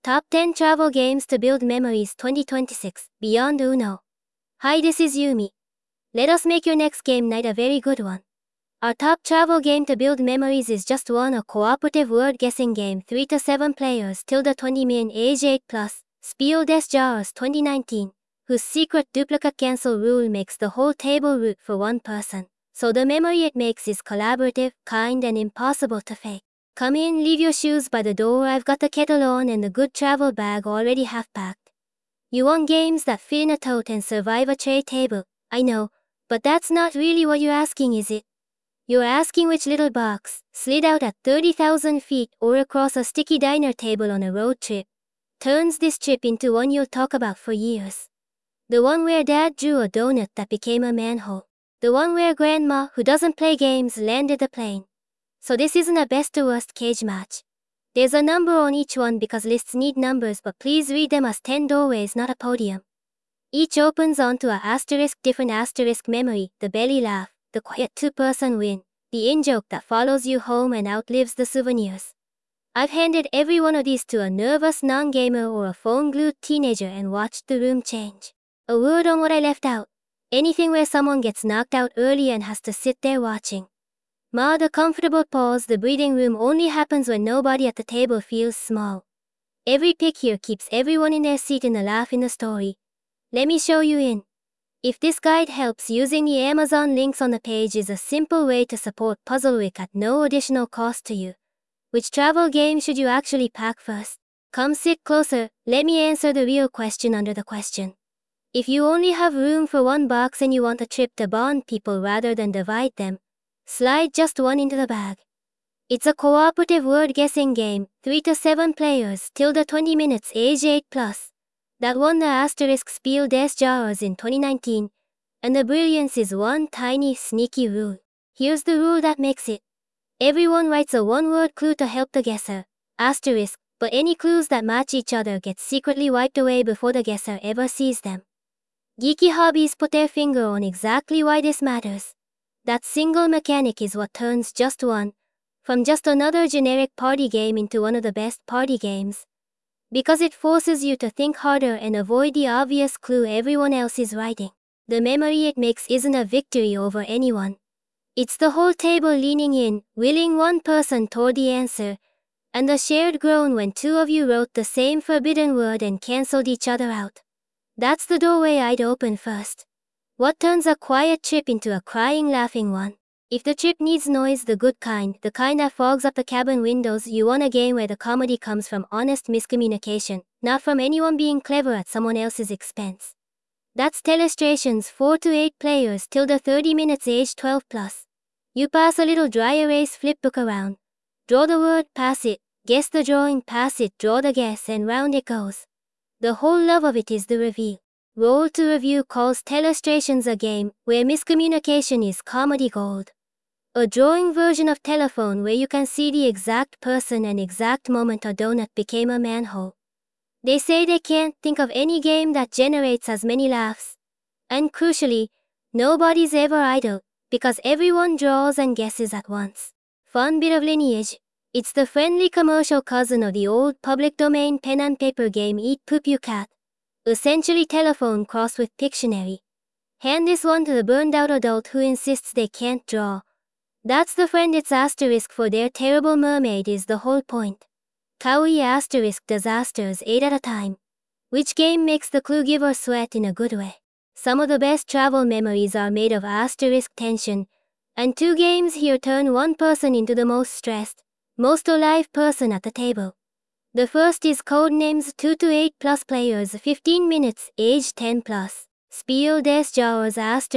Top 10 Travel Games to Build Memories 2026, Beyond Uno. Hi, this is Yumi. Let us make your next game night a very good one. Our top travel game to build memories is just one, a cooperative word guessing game, 3 to 7 players till the 20 min, age 8+, Spiel des Jahres 2019, whose secret duplicate cancel rule makes the whole table root for one person. So the memory it makes is collaborative, kind, and impossible to fake. Come in, leave your shoes by the door, I've got the kettle on and the good travel bag already half-packed. You want games that fit in a tote and survive a tray table, I know, but that's not really what you're asking, is it? You're asking which little box, slid out at 30,000 feet or across a sticky diner table on a road trip, turns this trip into one you'll talk about for years. The one where Dad drew a donut that became a manhole. The one where Grandma, who doesn't play games, landed the plane. So this isn't a best to worst cage match. There's a number on each one because lists need numbers, but please read them as 10 doorways, not a podium. Each opens onto a different asterisk memory, the belly laugh, the quiet two-person win, the in-joke that follows you home and outlives the souvenirs. I've handed every one of these to a nervous non-gamer or a phone-glued teenager and watched the room change. A word on what I left out. Anything where someone gets knocked out early and has to sit there watching. The comfortable pause, the breathing room only happens when nobody at the table feels small. Every pick here keeps everyone in their seat in the laugh in the story. Let me show you in. If this guide helps, using the Amazon links on the page is a simple way to support Puzzleweek at no additional cost to you. Which travel game should you actually pack first? Come sit closer, let me answer the real question under the question. If you only have room for one box and you want a trip to bond people rather than divide them, slide just one into the bag. It's a cooperative word guessing game, 3 to 7 players till the 20 minutes, age 8+. That won the Spiel des Jahres in 2019, and the brilliance is one tiny sneaky rule. Here's the rule that makes it. Everyone writes a one-word clue to help the guesser, but any clues that match each other get secretly wiped away before the guesser ever sees them. Geeky hobbies put their finger on exactly why this matters. That single mechanic is what turns just one, from just another generic party game into one of the best party games. Because it forces you to think harder and avoid the obvious clue everyone else is writing. The memory it makes isn't a victory over anyone. It's the whole table leaning in, willing one person toward the answer, and the shared groan when two of you wrote the same forbidden word and cancelled each other out. That's the doorway I'd open first. What turns a quiet trip into a crying, laughing one? If the trip needs noise, the good kind, the kind that fogs up the cabin windows, you want a game where the comedy comes from honest miscommunication, not from anyone being clever at someone else's expense. That's Telestrations, 4 to 8 players till the 30 minutes, age 12+. You pass a little dry erase flipbook around. Draw the word, pass it, guess the drawing, pass it, draw the guess, and round it goes. The whole love of it is the reveal. Roll to Review calls Telestrations a game where miscommunication is comedy gold. A drawing version of Telephone where you can see the exact person and exact moment a donut became a manhole. They say they can't think of any game that generates as many laughs. And crucially, nobody's ever idle, because everyone draws and guesses at once. Fun bit of lineage. It's the friendly commercial cousin of the old public domain pen and paper game Eat Poop You Cat. Essentially Telephone crossed with Pictionary. Hand this one to the burned out adult who insists they can't draw. That's the friend it's for their terrible mermaid is the whole point. Kawaii disasters 8 at a time. Which game makes the clue giver sweat in a good way? Some of the best travel memories are made of tension, and 2 games here turn one person into the most stressed, most alive person at the table. The first is Codenames 2 to 8+ players, 15 minutes, age 10+. Spiel des Jahres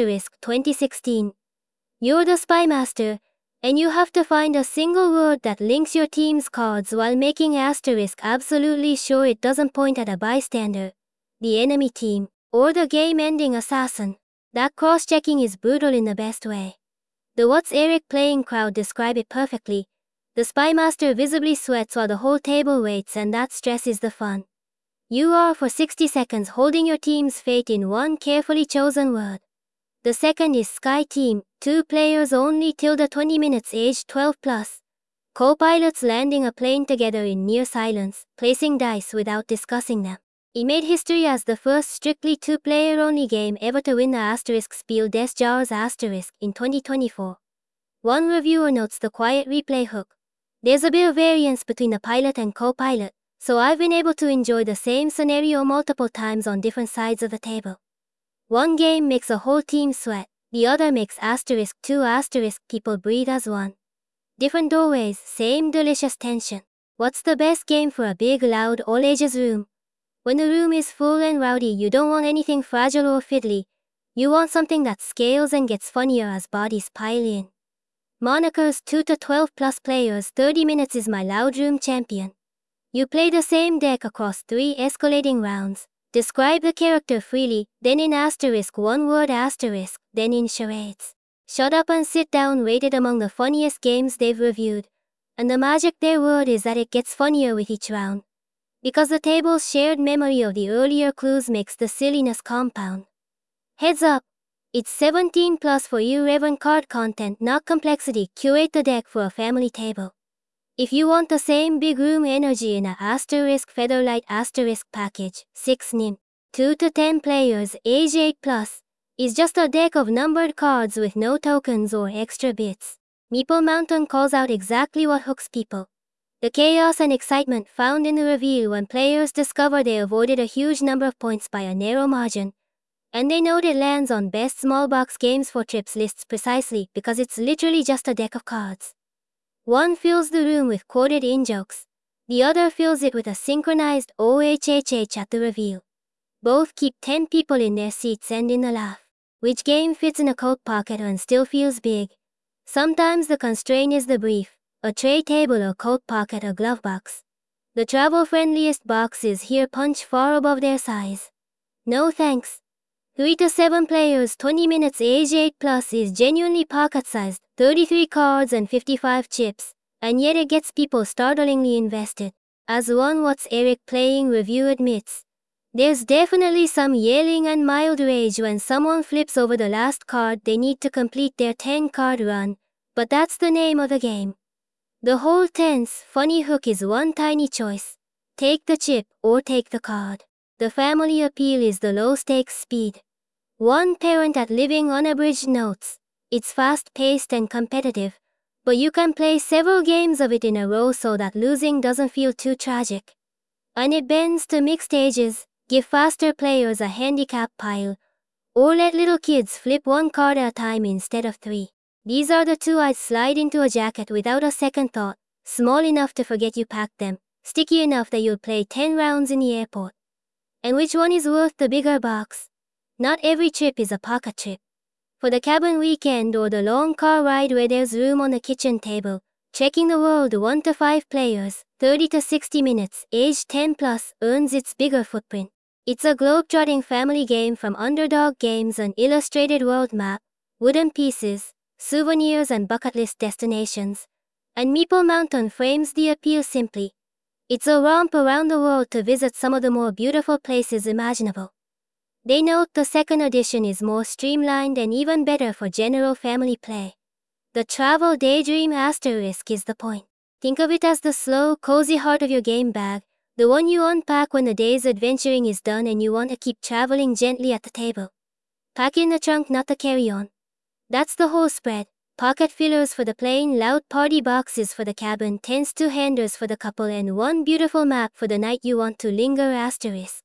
2016. You're the spy master, and you have to find a single word that links your team's cards while making absolutely sure it doesn't point at a bystander, the enemy team, or the game-ending assassin. That cross-checking is brutal in the best way. The What's Eric playing crowd describe it perfectly. The spy master visibly sweats while the whole table waits, and that stress is the fun. You are for 60 seconds holding your team's fate in one carefully chosen word. The second is Sky Team, 2 players only till the 20 minutes, age 12+. Co-pilots landing a plane together in near silence, placing dice without discussing them. It made history as the first strictly two-player-only game ever to win the Spiel des Jahres in 2024. One reviewer notes the quiet replay hook. There's a bit of variance between the pilot and co-pilot, so I've been able to enjoy the same scenario multiple times on different sides of the table. One game makes a whole team sweat, the other makes two people breathe as one. Different doorways, same delicious tension. What's the best game for a big, loud, all-ages room? When the room is full and rowdy, you don't want anything fragile or fiddly. You want something that scales and gets funnier as bodies pile in. Moniker's 2 to 12 plus players 30 minutes is my loud room champion. You play the same deck across 3 escalating rounds. Describe the character freely, then in one word then in charades. Shut Up and Sit Down rated among the funniest games they've reviewed. And the magic their word is that it gets funnier with each round. Because the table's shared memory of the earlier clues makes the silliness compound. Heads up! It's 17 plus for irreverent card content, not complexity. Curate the deck for a family table. If you want the same big room energy in a Featherlight package, 6 NIM, 2 to 10 players, age 8 plus, is just a deck of numbered cards with no tokens or extra bits. Meeple Mountain calls out exactly what hooks people. The chaos and excitement found in the reveal when players discover they avoided a huge number of points by a narrow margin. And they note it lands on best small box games for trips lists precisely because it's literally just a deck of cards. One fills the room with quoted in-jokes. The other fills it with a synchronized OHHH at the reveal. Both keep 10 people in their seats and in the laugh. Which game fits in a coat pocket and still feels big? Sometimes the constraint is the brief. A tray table, a coat pocket, a glove box. The travel-friendliest boxes here punch far above their size. No thanks. 3 to 7 players 20 minutes age 8 plus is genuinely pocket-sized, 33 cards and 55 chips, and yet it gets people startlingly invested. As one What's Eric Playing review admits, there's definitely some yelling and mild rage when someone flips over the last card they need to complete their 10-card run, but that's the name of the game. The whole tense, funny hook is one tiny choice. Take the chip or take the card. The family appeal is the low-stakes speed. One parent at Living Unabridged notes, it's fast-paced and competitive, but you can play several games of it in a row so that losing doesn't feel too tragic. And it bends to mixed ages, give faster players a handicap pile, or let little kids flip 1 card at a time instead of 3. These are the 2 I'd slide into a jacket without a second thought, small enough to forget you packed them, sticky enough that you'll play 10 rounds in the airport. And which one is worth the bigger box? Not every trip is a pocket trip. For the cabin weekend or the long car ride where there's room on the kitchen table, Trekking the World 1 to 5 players, 30 to 60 minutes, age 10 plus, earns its bigger footprint. It's a globe-trotting family game from Underdog Games, an illustrated world map, wooden pieces, souvenirs and bucket list destinations. And Meeple Mountain frames the appeal simply. It's a romp around the world to visit some of the more beautiful places imaginable. They note the second edition is more streamlined and even better for general family play. The travel daydream asterisk is the point. Think of it as the slow, cozy heart of your game bag, the one you unpack when the day's adventuring is done and you want to keep traveling gently at the table. Pack in the trunk, not the carry-on. That's the whole spread. Pocket fillers for the plain, loud party boxes for the cabin, 10 two-handers for the couple, and one beautiful map for the night you want to linger asterisk.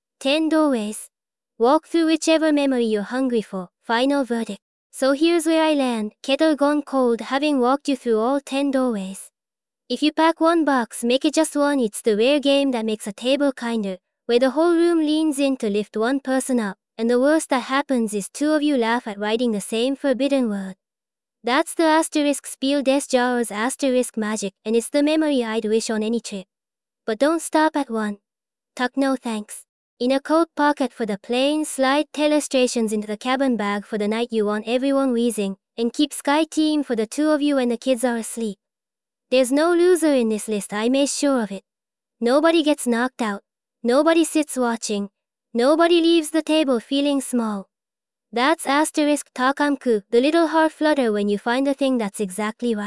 10 doorways. Walk through whichever memory you're hungry for. Final verdict. So here's where I land, kettle gone cold, having walked you through all 10 doorways. If you pack 1 box, make it just 1. It's the rare game that makes a table kinder, where the whole room leans in to lift 1 person up, and the worst that happens is 2 of you laugh at writing the same forbidden word. That's the Spiel des Jahres magic, and it's the memory I'd wish on any trip. But don't stop at 1. Tuck no thanks. In a coat pocket for the plane, slide illustrations into the cabin bag for the night you want everyone wheezing, and keep Sky Team for the 2 of you when the kids are asleep. There's no loser in this list, I made sure of it. Nobody gets knocked out. Nobody sits watching. Nobody leaves the table feeling small. That's takamku, the little heart flutter when you find the thing that's exactly right.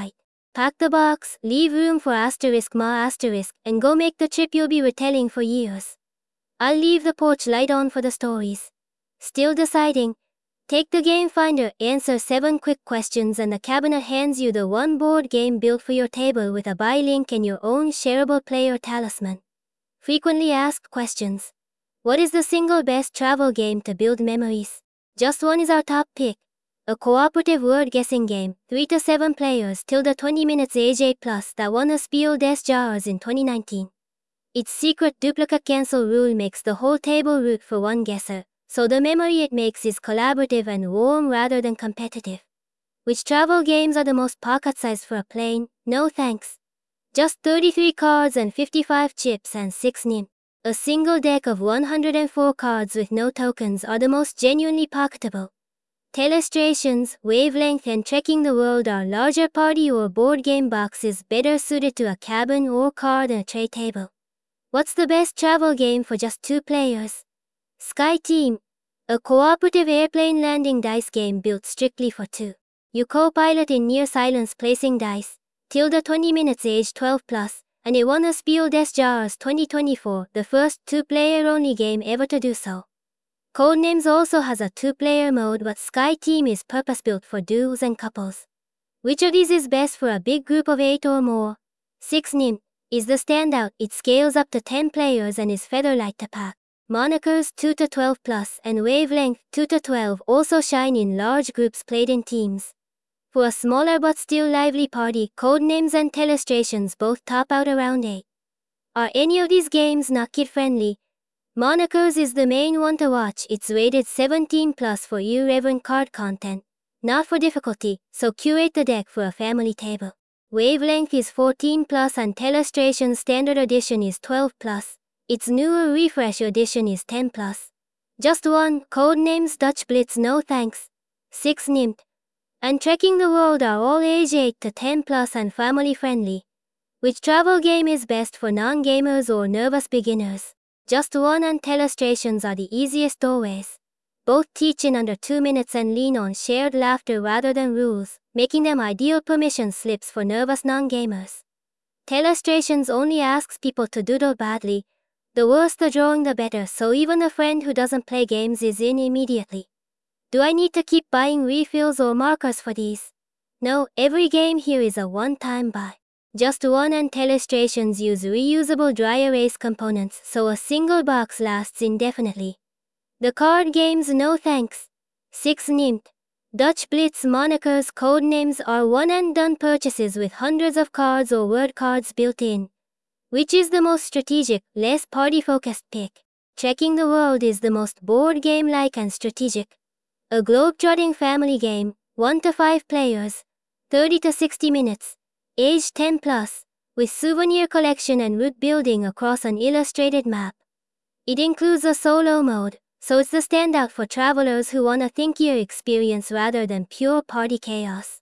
Pack the box, leave room for *ma**, and go make the trip you'll be retelling for years. I'll leave the porch light on for the stories. Still deciding? Take the Game Finder, answer 7 quick questions, and the cabinet hands you the one board game built for your table with a buy link and your own shareable player talisman. Frequently asked questions. What is the single best travel game to build memories? Just one is our top pick. A cooperative word-guessing game, 3 to 7 players till the 20 minutes age 8+, that won a Spiel des Jahres in 2019. Its secret duplicate cancel rule makes the whole table root for one guesser, so the memory it makes is collaborative and warm rather than competitive. Which travel games are the most pocket-sized for a plane? No thanks. Just 33 cards and 55 chips and 6 NIM. A single deck of 104 cards with no tokens are the most genuinely pocketable. Telestrations, Wavelength, and Trekking the World are larger party or board game boxes better suited to a cabin or card and a tray table. What's the best travel game for just 2 players? Sky Team, a cooperative airplane landing dice game built strictly for 2. You co-pilot in near silence placing dice, till the 20 minutes age 12+, and it won a Spiel des Jahres 2024, the first 2-player only game ever to do so. Codenames also has a 2-player mode, but Sky Team is purpose-built for duos and couples. Which of these is best for a big group of 8 or more? 6 NIM is the standout. It scales up to 10 players and is featherlight to pack. Monikers 2 to 12+, and Wavelength 2 to 12 also shine in large groups played in teams. For a smaller but still lively party, Codenames and Telestrations both top out around 8. Are any of these games not kid-friendly? Monikers is the main one to watch. It's rated 17+ for irreverent card content, not for difficulty, so curate the deck for a family table. Wavelength is 14+, and Telestrations Standard Edition is 12+. Its newer Refresh Edition is 10+. Just one, Codenames Dutch Blitz no thanks. 6 NIM and Trekking the World are all age 8 to 10+ and family friendly. Which travel game is best for non-gamers or nervous beginners? Just one and Telestrations are the easiest doorways. Both teach in under 2 minutes and lean on shared laughter rather than rules, making them ideal permission slips for nervous non-gamers. Telestrations only asks people to doodle badly. The worse the drawing the better, so even a friend who doesn't play games is in immediately. Do I need to keep buying refills or markers for these? No, every game here is a one-time buy. Just one and Telestrations use reusable dry erase components, so a single box lasts indefinitely. The card games no thanks. 6 NIM, Dutch Blitz, Monikers, Codenames are one-and-done purchases with hundreds of cards or word cards built in. Which is the most strategic, less party-focused pick? Trekking the World is the most board game-like and strategic. A globe-trotting family game, 1 to 5 players, 30 to 60 minutes. Age 10+, with souvenir collection and route building across an illustrated map. It includes a solo mode, so it's the standout for travelers who want a thinkier experience rather than pure party chaos.